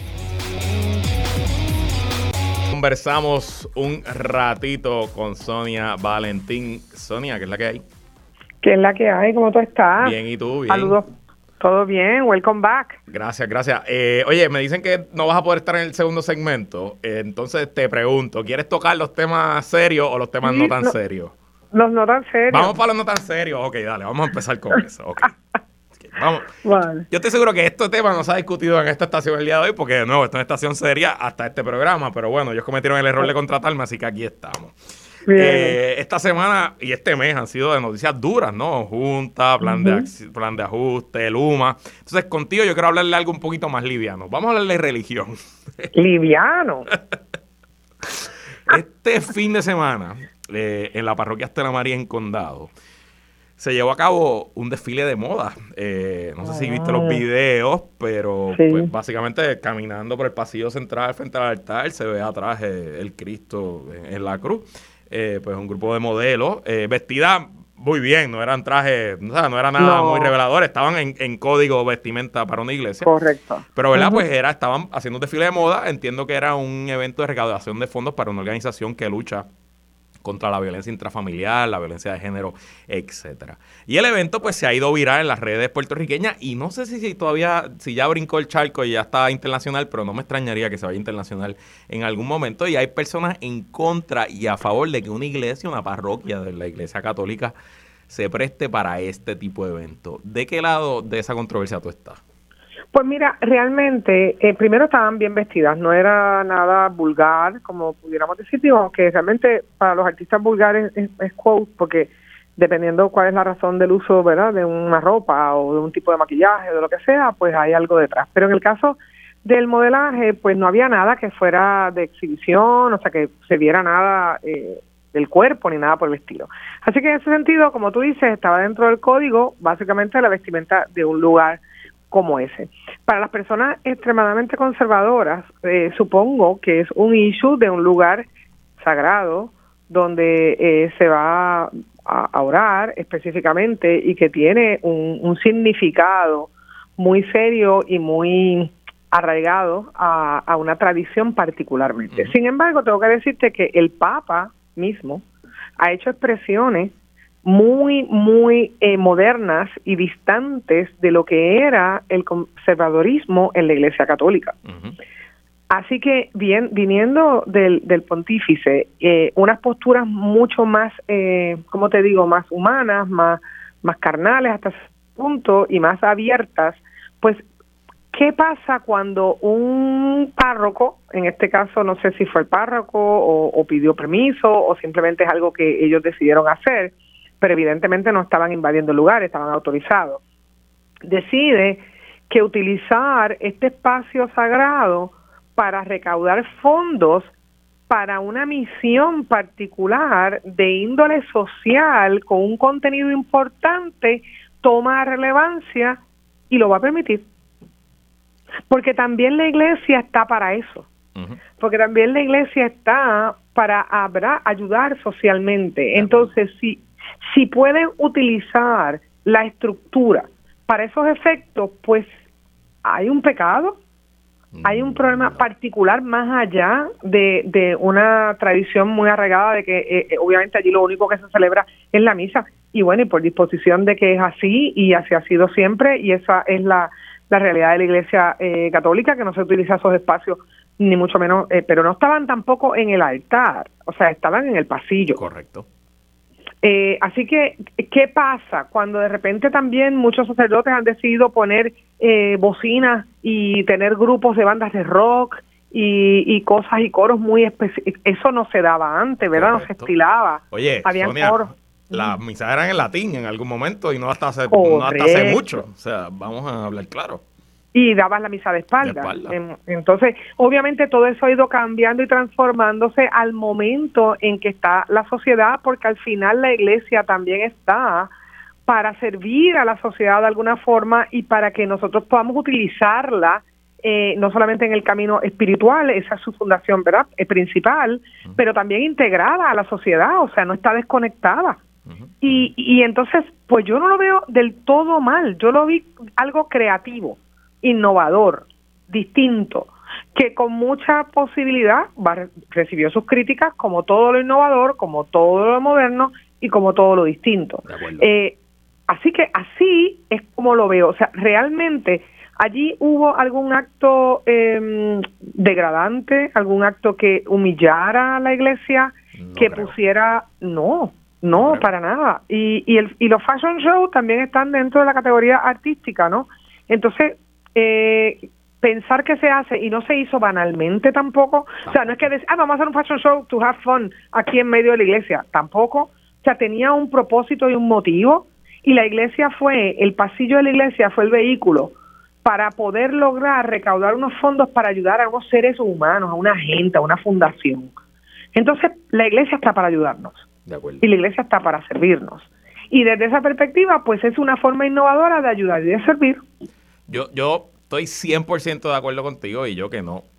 Conversamos un ratito con Sonia Valentín. Sonia, ¿qué es la que hay? ¿Qué es la que hay? ¿Cómo tú estás? Bien, ¿y tú? Bien. Saludos. Todo bien, welcome back. Gracias, gracias. Eh, oye, me dicen que no vas a poder estar en el segundo segmento, eh, entonces te pregunto, ¿quieres tocar los temas serios o los temas sí, no tan no, serios? Los no tan serios. Vamos para los no tan serios. Ok, dale, vamos a empezar con eso. Okay. Vamos. Vale. Yo estoy seguro que este tema no se ha discutido en esta estación el día de hoy, porque de nuevo, esto es una estación seria hasta este programa, pero bueno, ellos cometieron el error de contratarme, así que aquí estamos. Eh, esta semana y este mes han sido de noticias duras, ¿no? Junta, plan, uh-huh. de, plan de ajuste, Luma. Entonces, contigo yo quiero hablarle de algo un poquito más liviano. Vamos a hablarle de religión. ¿Liviano? Este fin de semana, eh, en la parroquia Estela María en Condado, se llevó a cabo un desfile de moda. Eh, no sé si viste los videos, pero sí. Pues, básicamente caminando por el pasillo central frente al altar se ve atrás eh, el Cristo en, en la cruz. Eh, pues un grupo de modelos eh, vestidas muy bien, no eran trajes, o sea, no era nada No. muy revelador, estaban en, en código vestimenta para una iglesia. Correcto. Pero, ¿verdad? Ujú. Pues era, estaban haciendo un desfile de moda, entiendo que era un evento de recaudación de fondos para una organización que lucha contra la violencia intrafamiliar, la violencia de género, etcétera. Y el evento pues se ha ido viral en las redes puertorriqueñas y no sé si, si todavía, si ya brincó el charco y ya está internacional, pero no me extrañaría que se vaya internacional en algún momento. Y hay personas en contra y a favor de que una iglesia, una parroquia de la Iglesia Católica se preste para este tipo de evento. ¿De qué lado de esa controversia tú estás? Pues mira, realmente, eh, primero estaban bien vestidas, no era nada vulgar, como pudiéramos decir, digo, aunque realmente para los artistas vulgares es, es quote, porque dependiendo cuál es la razón del uso, ¿verdad?, de una ropa o de un tipo de maquillaje, de lo que sea, pues hay algo detrás. Pero en el caso del modelaje, pues no había nada que fuera de exhibición, o sea, que se viera nada eh, del cuerpo ni nada por el estilo. Así que en ese sentido, como tú dices, estaba dentro del código, básicamente la vestimenta de un lugar como ese. Para las personas extremadamente conservadoras, eh, supongo que es un issue de un lugar sagrado donde eh, se va a, a orar específicamente y que tiene un, un significado muy serio y muy arraigado a, a una tradición particularmente. Uh-huh. Sin embargo, tengo que decirte que el Papa mismo ha hecho expresiones muy, muy eh, modernas y distantes de lo que era el conservadorismo en la Iglesia Católica. Uh-huh. Así que, bien, viniendo del, del pontífice, eh, unas posturas mucho más, eh, ¿cómo te digo?, más humanas, más, más carnales hasta ese punto y más abiertas, pues, ¿qué pasa cuando un párroco, en este caso no sé si fue el párroco o, o pidió permiso o simplemente es algo que ellos decidieron hacer, pero evidentemente no estaban invadiendo lugares, estaban autorizados, decide que utilizar este espacio sagrado para recaudar fondos para una misión particular de índole social con un contenido importante toma relevancia y lo va a permitir. Porque también la iglesia está para eso. Uh-huh. Porque también la iglesia está para habrá, ayudar socialmente. Entonces, si Si pueden utilizar la estructura para esos efectos, pues hay un pecado, hay un problema particular más allá de, de una tradición muy arraigada de que eh, obviamente allí lo único que se celebra es la misa. Y bueno, y por disposición de que es así y así ha sido siempre, y esa es la, la realidad de la Iglesia eh, Católica, que no se utiliza esos espacios, ni mucho menos, eh, pero no estaban tampoco en el altar, o sea, estaban en el pasillo. Correcto. Eh, así que, ¿qué pasa cuando de repente también muchos sacerdotes han decidido poner eh, bocinas y tener grupos de bandas de rock y, y cosas y coros muy específicos? Eso no se daba antes, ¿verdad? Correcto. No se estilaba. Oye, Habían Sonia, coros. Las misas eran en latín en algún momento y no hasta hace, no hasta hace mucho. O sea, vamos a hablar claro. Y dabas la misa de espalda. de espalda. Entonces, obviamente todo eso ha ido cambiando y transformándose al momento en que está la sociedad, porque al final la iglesia también está para servir a la sociedad de alguna forma y para que nosotros podamos utilizarla, eh, no solamente en el camino espiritual, esa es su fundación, ¿verdad?, es principal, uh-huh. pero también integrada a la sociedad, o sea, no está desconectada. Uh-huh. Y, y entonces, pues yo no lo veo del todo mal, yo lo vi algo creativo, innovador, distinto, que con mucha posibilidad va, recibió sus críticas como todo lo innovador, como todo lo moderno y como todo lo distinto. Eh, así que así es como lo veo. O sea, realmente allí hubo algún acto eh, degradante, algún acto que humillara a la iglesia, no que creo. pusiera... No, no, no para nada. Y, y, el, y los fashion shows también están dentro de la categoría artística, ¿no? Entonces... Eh, pensar que se hace y no se hizo banalmente tampoco, o sea, no es que des, ah, vamos a hacer un fashion show to have fun aquí en medio de la iglesia, tampoco, o sea, tenía un propósito y un motivo, y la iglesia fue, el pasillo de la iglesia fue el vehículo para poder lograr recaudar unos fondos para ayudar a unos seres humanos, a una gente, a una fundación. Entonces, la iglesia está para ayudarnos, de acuerdo. Y la iglesia está para servirnos, y desde esa perspectiva, pues es una forma innovadora de ayudar y de servir. Yo, yo estoy cien por ciento de acuerdo contigo y yo que no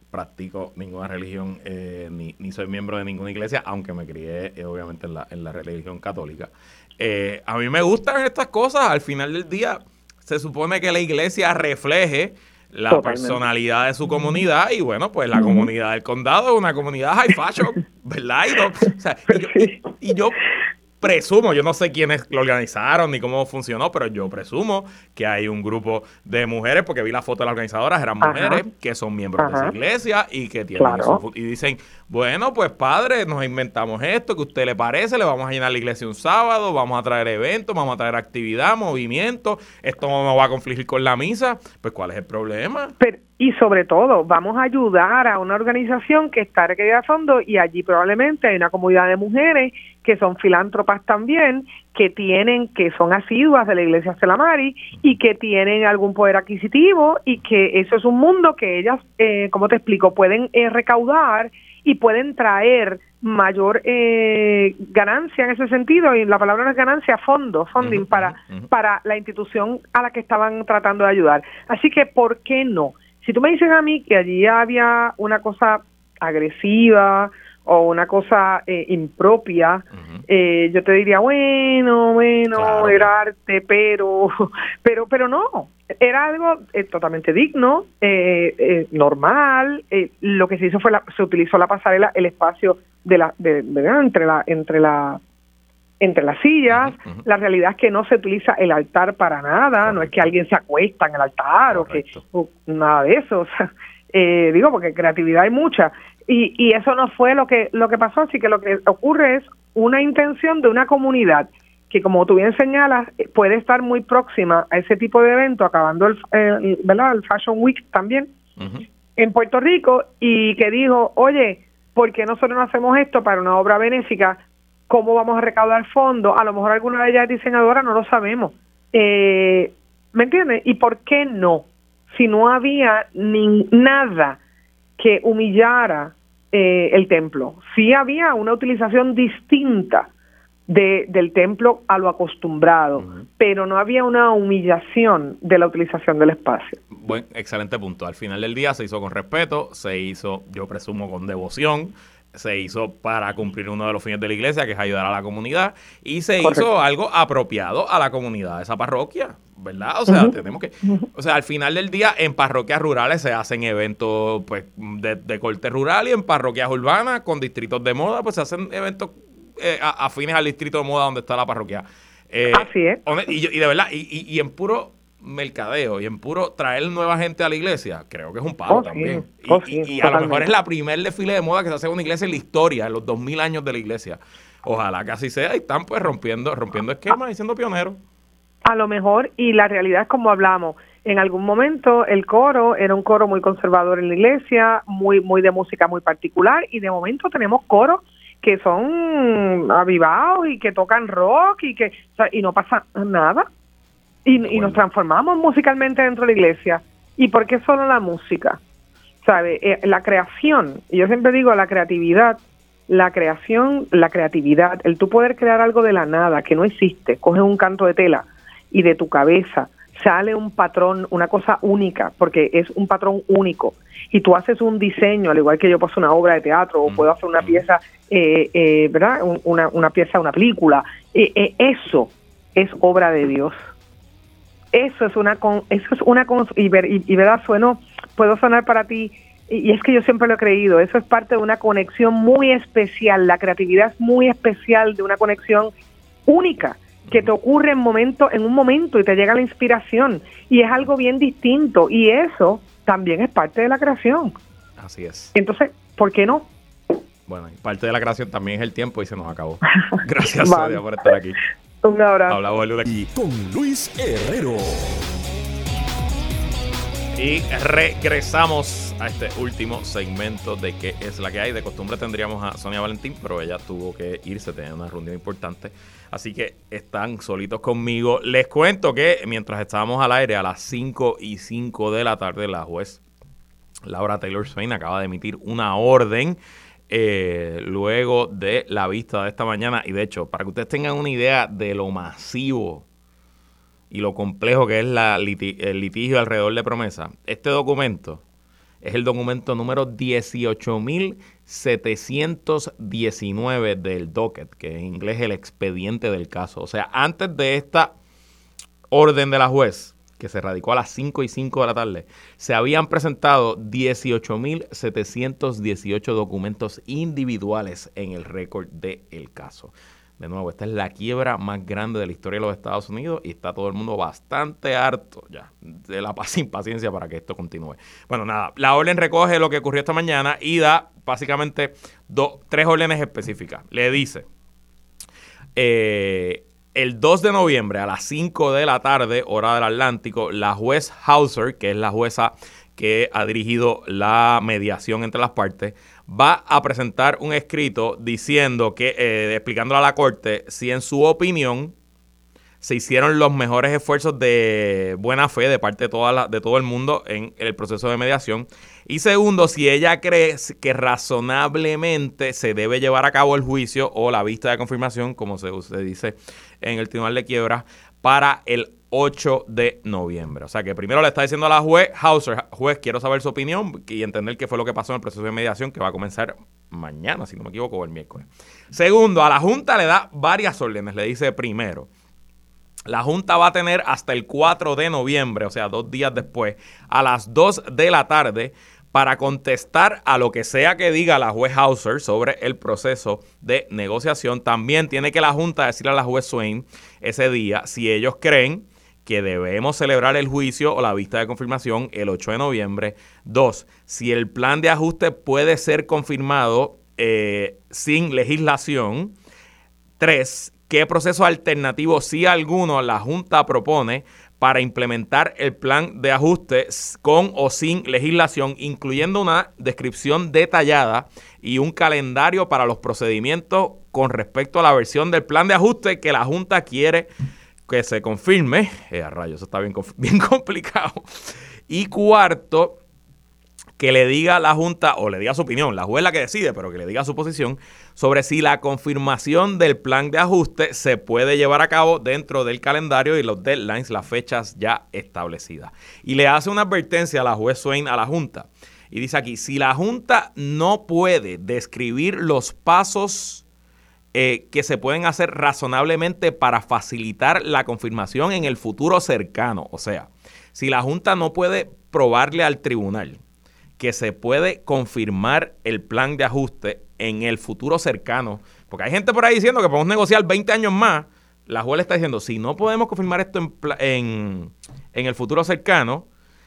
practico ninguna religión, eh, ni, ni soy miembro de ninguna iglesia, aunque me crié eh, obviamente en la, en la religión católica. Eh, a mí me gustan estas cosas. Al final del día se supone que la iglesia refleje la Totalmente. personalidad de su comunidad, y bueno, pues la uh-huh. comunidad del condado es una comunidad high fashion, ¿verdad? Y, no, o sea, y, yo, y, y yo presumo, yo no sé quiénes lo organizaron ni cómo funcionó, pero yo presumo que hay un grupo de mujeres, porque vi la foto de las organizadoras, eran mujeres Ajá. que son miembros Ajá. de esa iglesia y que tienen claro. su, y dicen, bueno, pues padre, nos inventamos esto, que a usted le parece, le vamos a llenar la iglesia un sábado, vamos a traer eventos, vamos a traer actividad, movimiento, esto no va a confligir con la misa, pues ¿cuál es el problema? Pero, y sobre todo, vamos a ayudar a una organización que está requerida a fondo, y allí probablemente hay una comunidad de mujeres que son filántropas también, que tienen, que son asiduas de la iglesia Stella Maris y que tienen algún poder adquisitivo, y que eso es un mundo que ellas, eh, ¿cómo te explico?, pueden eh, recaudar y pueden traer mayor eh, ganancia en ese sentido, y la palabra no es ganancia, fondo, funding, uh-huh, para, uh-huh. para la institución a la que estaban tratando de ayudar. Así que, ¿por qué no? Si tú me dices a mí que allí había una cosa agresiva o una cosa eh, impropia, uh-huh. eh, yo te diría, bueno, bueno, claro. era arte, pero, pero, pero no, era algo eh, totalmente digno, eh, eh, normal. Eh, lo que se hizo fue la, se utilizó la pasarela, el espacio de la, de, de, de entre la, entre la entre las sillas. Uh-huh, uh-huh. La realidad es que no se utiliza el altar para nada. Correcto. No es que alguien se acuesta en el altar Correcto. o que o, nada de eso. O sea, eh, digo, porque creatividad hay mucha, y, y eso no fue lo que lo que pasó. Así que lo que ocurre es una intención de una comunidad que, como tú bien señalas, puede estar muy próxima a ese tipo de evento, acabando el, el, ¿verdad? el Fashion Week también uh-huh. en Puerto Rico, y que dijo, oye, ¿por qué nosotros no hacemos esto para una obra benéfica? ¿Cómo vamos a recaudar fondos? A lo mejor alguna de ellas es diseñadora, no lo sabemos. Eh, ¿Me entiendes? ¿Y por qué no? Si no había ni nada que humillara eh, el templo. Sí había una utilización distinta de, del templo a lo acostumbrado, uh-huh. pero no había una humillación de la utilización del espacio. Buen, excelente punto. Al final del día se hizo con respeto, se hizo, yo presumo, con devoción, se hizo para cumplir uno de los fines de la iglesia, que es ayudar a la comunidad, y se Correcto. hizo algo apropiado a la comunidad de esa parroquia, ¿verdad? O sea, uh-huh. tenemos que, o sea, al final del día, en parroquias rurales se hacen eventos pues de, de corte rural, y en parroquias urbanas con distritos de moda pues se hacen eventos eh, afines al distrito de moda donde está la parroquia. Eh, Así es. Y, y de verdad, y, y, y en puro mercadeo y en puro traer nueva gente a la iglesia, creo que es un palo oh, también. Sí. Y, oh, sí, y, y a lo mejor es la primer desfile de moda que se hace en una iglesia en la historia, en los dos mil años de la iglesia. Ojalá que así sea, y están pues rompiendo, rompiendo esquemas y siendo pioneros. A lo mejor, y la realidad es como hablamos, en algún momento el coro era un coro muy conservador en la iglesia, muy, muy de música muy particular, y de momento tenemos coros que son avivados y que tocan rock y que, o sea, y no pasa nada. Y, bueno. y nos transformamos musicalmente dentro de la iglesia. ¿Y por qué solo la música? ¿Sabe? Eh, la creación, y yo siempre digo la creatividad, la creación, la creatividad, el tú poder crear algo de la nada, que no existe, coges un canto de tela y de tu cabeza sale un patrón, una cosa única, porque es un patrón único, y tú haces un diseño, al igual que yo puedo hacer una obra de teatro, o puedo hacer una pieza, eh, eh, ¿verdad? Una, una pieza, una película, eh, eh, eso es obra de Dios. Eso es una con, eso es una con, y, ver, y, y verdad sueno, puedo sonar para ti, y, y es que yo siempre lo he creído, eso es parte de una conexión muy especial, la creatividad es muy especial, de una conexión única que te ocurre en momento, en un momento, y te llega la inspiración, y es algo bien distinto, y eso también es parte de la creación. Así es. Entonces, ¿por qué no? Bueno, parte de la creación también es el tiempo, y se nos acabó. Gracias, vale. Sonia, por estar aquí. Un abrazo. Hablamos el lunes. Y con Luis Herrero. Y regresamos a este último segmento de ¿Qué es la que hay? De costumbre tendríamos a Sonia Valentín, pero ella tuvo que irse, tenía una reunión importante. Así que están solitos conmigo. Les cuento que mientras estábamos al aire a las cinco y cinco de la tarde, la juez Laura Taylor Swain acaba de emitir una orden Eh, luego de la vista de esta mañana. Y de hecho, para que ustedes tengan una idea de lo masivo y lo complejo que es la liti- el litigio alrededor de Promesa, este documento Es el documento número dieciocho mil setecientos diecinueve del docket, que en inglés es el expediente del caso. O sea, antes de esta orden de la juez, que se radicó a las cinco y cinco de la tarde, se habían presentado dieciocho mil setecientos dieciocho documentos individuales en el récord del caso. De nuevo, esta es la quiebra más grande de la historia de los Estados Unidos y está todo el mundo bastante harto ya de la paz sin paciencia para que esto continúe. Bueno, nada, la orden recoge lo que ocurrió esta mañana y da básicamente do, tres órdenes específicas. Le dice, eh, el dos de noviembre a las cinco de la tarde, hora del Atlántico, la juez Hauser, que es la jueza que ha dirigido la mediación entre las partes, va a presentar un escrito diciendo que, eh, explicándole a la corte si en su opinión se hicieron los mejores esfuerzos de buena fe de parte de, toda la, de todo el mundo en el proceso de mediación. Y segundo, si ella cree que razonablemente se debe llevar a cabo el juicio o la vista de confirmación, como se, se dice en el Tribunal de Quiebras, para el ocho de noviembre. O sea que primero le está diciendo a la juez, Hauser, juez, quiero saber su opinión y entender qué fue lo que pasó en el proceso de mediación que va a comenzar mañana, si no me equivoco, o el miércoles. Segundo, a la Junta le da varias órdenes. Le dice primero, la Junta va a tener hasta el cuatro de noviembre, o sea, dos días después, a las dos de la tarde, para contestar a lo que sea que diga la juez Hauser sobre el proceso de negociación. También tiene que la Junta decirle a la juez Swain ese día si ellos creen que debemos celebrar el juicio o la vista de confirmación el ocho de noviembre. Dos, si el plan de ajuste puede ser confirmado eh, sin legislación. Tres, qué proceso alternativo, si alguno, la Junta propone para implementar el plan de ajuste con o sin legislación, incluyendo una descripción detallada y un calendario para los procedimientos con respecto a la versión del plan de ajuste que la Junta quiere que se confirme. Eh, a rayos, eso está bien, bien complicado. Y cuarto, que le diga a la Junta, o le diga su opinión, la juez es la que decide, pero que le diga su posición sobre si la confirmación del plan de ajuste se puede llevar a cabo dentro del calendario y los deadlines, las fechas ya establecidas. Y le hace una advertencia a la juez Swain a la Junta. Y dice aquí, si la Junta no puede describir los pasos eh, que se pueden hacer razonablemente para facilitar la confirmación en el futuro cercano, o sea, si la Junta no puede probarle al tribunal que se puede confirmar el plan de ajuste en el futuro cercano, porque hay gente por ahí diciendo que podemos negociar veinte años más, la juez le está diciendo, si no podemos confirmar esto en, en, en el futuro cercano,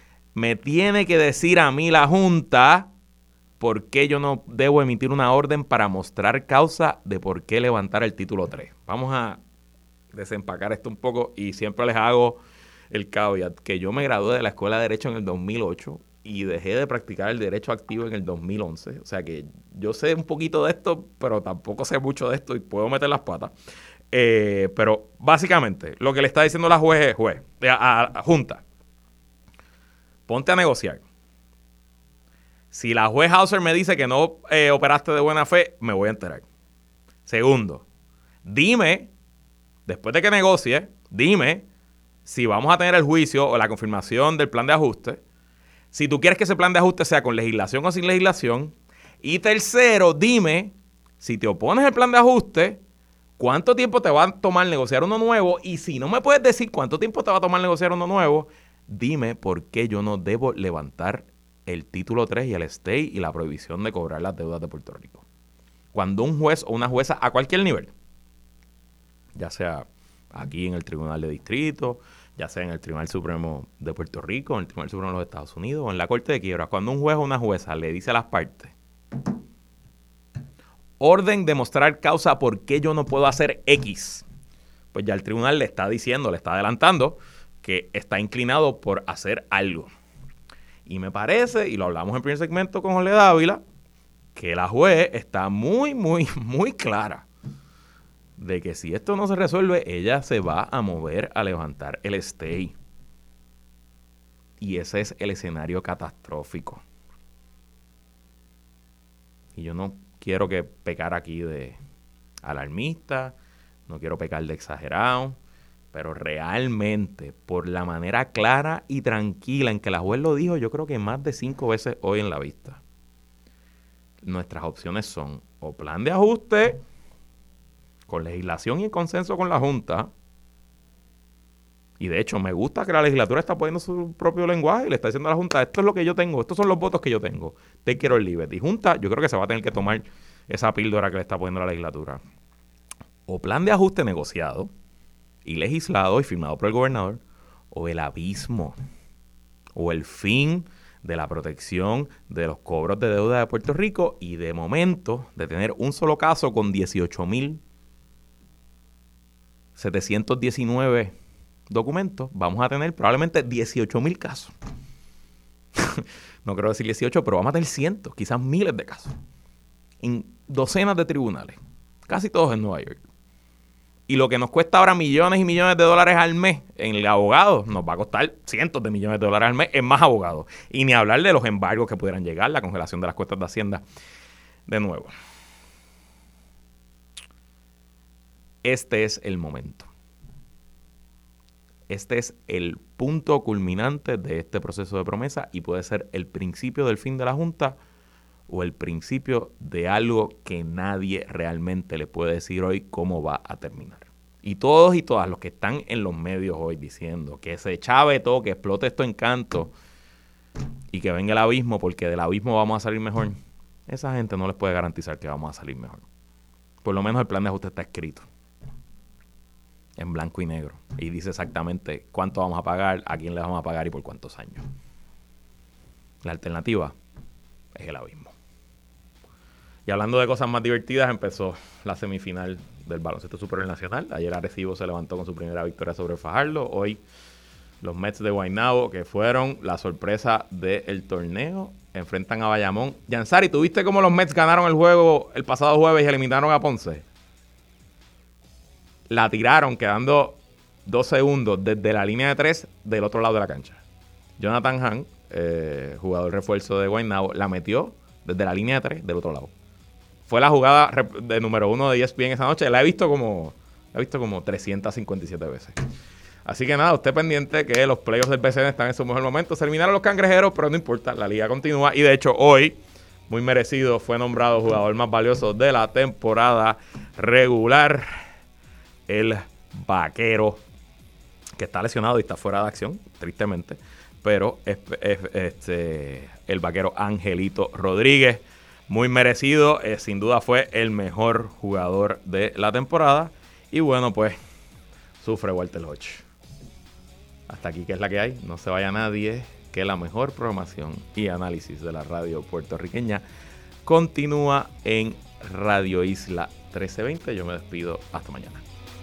me tiene que decir a mí la Junta por qué yo no debo emitir una orden para mostrar causa de por qué levantar el título tres. Vamos a desempacar esto un poco y siempre les hago el caveat que yo me gradué de la Escuela de Derecho en el dos mil ocho y dejé de practicar el derecho activo en el dos mil once. O sea que yo sé un poquito de esto, pero tampoco sé mucho de esto y puedo meter las patas. Eh, pero básicamente lo que le está diciendo la juez es, juez, a, a, a Junta, ponte a negociar. Si la juez Hauser me dice que no eh, operaste de buena fe, me voy a enterar. Segundo, dime, después de que negocie, dime si vamos a tener el juicio o la confirmación del plan de ajuste. Si tú quieres que ese plan de ajuste sea con legislación o sin legislación. Y tercero, dime, si te opones al plan de ajuste, ¿cuánto tiempo te va a tomar negociar uno nuevo? Y si no me puedes decir cuánto tiempo te va a tomar negociar uno nuevo, dime por qué yo no debo levantar el título tres y el stay y la prohibición de cobrar las deudas de Puerto Rico. Cuando un juez o una jueza a cualquier nivel, ya sea aquí en el Tribunal de Distrito, ya sea en el Tribunal Supremo de Puerto Rico, en el Tribunal Supremo de los Estados Unidos o en la Corte de Quiebras, cuando un juez o una jueza le dice a las partes, orden de mostrar causa por qué yo no puedo hacer X, pues ya el tribunal le está diciendo, le está adelantando que está inclinado por hacer algo. Y me parece, y lo hablamos en el primer segmento con Jorge Dávila, que la juez está muy, muy, muy clara de que si esto no se resuelve, ella se va a mover a levantar el stay. Y ese es el escenario catastrófico. Y yo no quiero que pecar aquí de alarmista, no quiero pecar de exagerado, Pero realmente, por la manera clara y tranquila en que la juez lo dijo, yo creo que más de cinco veces hoy en la vista, nuestras opciones son o plan de ajuste, con legislación y en consenso con la Junta. Y de hecho, me gusta que la legislatura está poniendo su propio lenguaje y le está diciendo a la Junta, esto es lo que yo tengo, estos son los votos que yo tengo. Te quiero el Liberty. Junta, yo creo que se va a tener que tomar esa píldora que le está poniendo la legislatura. O plan de ajuste negociado y legislado y firmado por el gobernador, o el abismo, o el fin de la protección de los cobros de deuda de Puerto Rico y de momento de tener un solo caso con dieciocho mil setecientos diecinueve documentos, vamos a tener probablemente dieciocho mil casos. No quiero decir dieciocho, pero vamos a tener cientos, quizás miles de casos en docenas de tribunales, casi todos en Nueva York. Y lo que nos cuesta ahora millones y millones de dólares al mes en el abogado, nos va a costar cientos de millones de dólares al mes en más abogados. Y ni hablar de los embargos que pudieran llegar, la congelación de las cuentas de Hacienda. De nuevo, este es el momento. Este es el punto culminante de este proceso de promesa y puede ser el principio del fin de la Junta o el principio de algo que nadie realmente le puede decir hoy cómo va a terminar. Y todos y todas los que están en los medios hoy diciendo que se chave todo, que explote esto en canto y que venga el abismo porque del abismo vamos a salir mejor, esa gente no les puede garantizar que vamos a salir mejor. Por lo menos el plan de ajuste está escrito en blanco y negro y dice exactamente cuánto vamos a pagar, a quién le vamos a pagar y por cuántos años. La alternativa es el abismo. Y hablando de cosas más divertidas, empezó la semifinal del baloncesto superior nacional. Ayer Arecibo se levantó con su primera victoria sobre Fajardo. Hoy los Mets de Guaynabo, que fueron la sorpresa del torneo, enfrentan a Bayamón. Yansari, ¿tú viste cómo los Mets ganaron el juego el pasado jueves y eliminaron a Ponce? La tiraron quedando dos segundos desde la línea de tres del otro lado de la cancha. Jonathan Hahn, eh, jugador refuerzo de Guaynabo, la metió desde la línea de tres del otro lado. Fue la jugada de número uno de E S P N esa noche. La he visto como, la he visto como trescientas cincuenta y siete veces. Así que nada, usted pendiente que los playoffs del B C N están en su mejor momento. Se eliminaron los cangrejeros, pero no importa, la liga continúa. Y de hecho hoy, muy merecido, fue nombrado jugador más valioso de la temporada regular, el vaquero, que está lesionado y está fuera de acción, tristemente. Pero es, es, este, el vaquero Angelito Rodríguez, muy merecido, eh, sin duda fue el mejor jugador de la temporada. Y bueno, pues sufre Walter Hodge. Hasta aquí, que es la que hay. No se vaya nadie, que la mejor programación y análisis de la radio puertorriqueña continúa en Radio Isla trece veinte. Yo me despido, hasta mañana.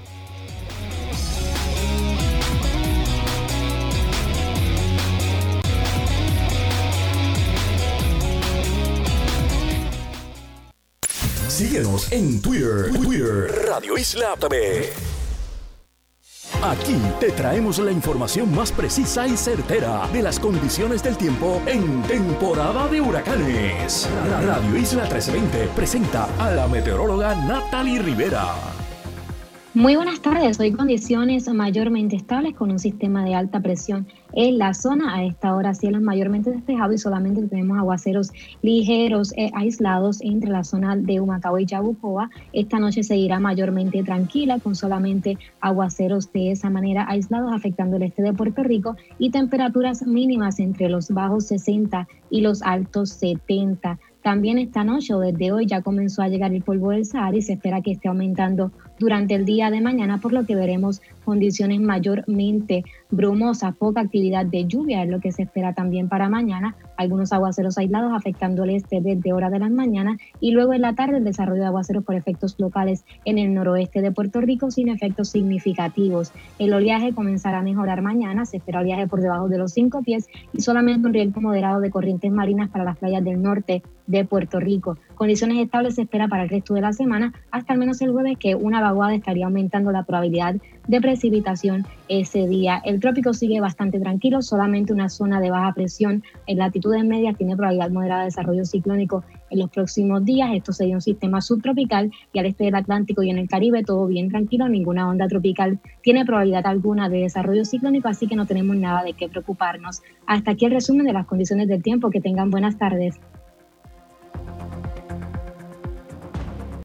Síguenos en Twitter, Twitter, Radio Isla T V. Aquí te traemos la información más precisa y certera de las condiciones del tiempo en temporada de huracanes. Radio Isla trece veinte presenta a la meteoróloga Natalie Rivera. Muy buenas tardes, hoy condiciones mayormente estables con un sistema de alta presión en la zona. A esta hora cielos mayormente despejados y solamente tenemos aguaceros ligeros e aislados entre la zona de Humacao y Yabucoa. Esta noche seguirá mayormente tranquila con solamente aguaceros de esa manera aislados afectando el este de Puerto Rico y temperaturas mínimas entre los bajos sesenta y los altos setenta. También esta noche o desde hoy ya comenzó a llegar el polvo del Sahara y se espera que esté aumentando durante el día de mañana, por lo que veremos condiciones mayormente brumosas, poca actividad de lluvia es lo que se espera también para mañana, algunos aguaceros aislados afectando el este desde hora de la mañana y luego en la tarde el desarrollo de aguaceros por efectos locales en el noroeste de Puerto Rico sin efectos significativos. El oleaje comenzará a mejorar mañana, se espera oleaje por debajo de los cinco pies y solamente un riesgo moderado de corrientes marinas para las playas del norte de Puerto Rico. Condiciones estables se espera para el resto de la semana, hasta al menos el jueves, que una vaguada estaría aumentando la probabilidad de precipitación ese día. El trópico sigue bastante tranquilo, solamente una zona de baja presión en latitudes medias tiene probabilidad moderada de desarrollo ciclónico en los próximos días. Esto sería un sistema subtropical, y al este del Atlántico y en el Caribe todo bien tranquilo, ninguna onda tropical tiene probabilidad alguna de desarrollo ciclónico, así que no tenemos nada de qué preocuparnos. Hasta aquí el resumen de las condiciones del tiempo. Que tengan buenas tardes.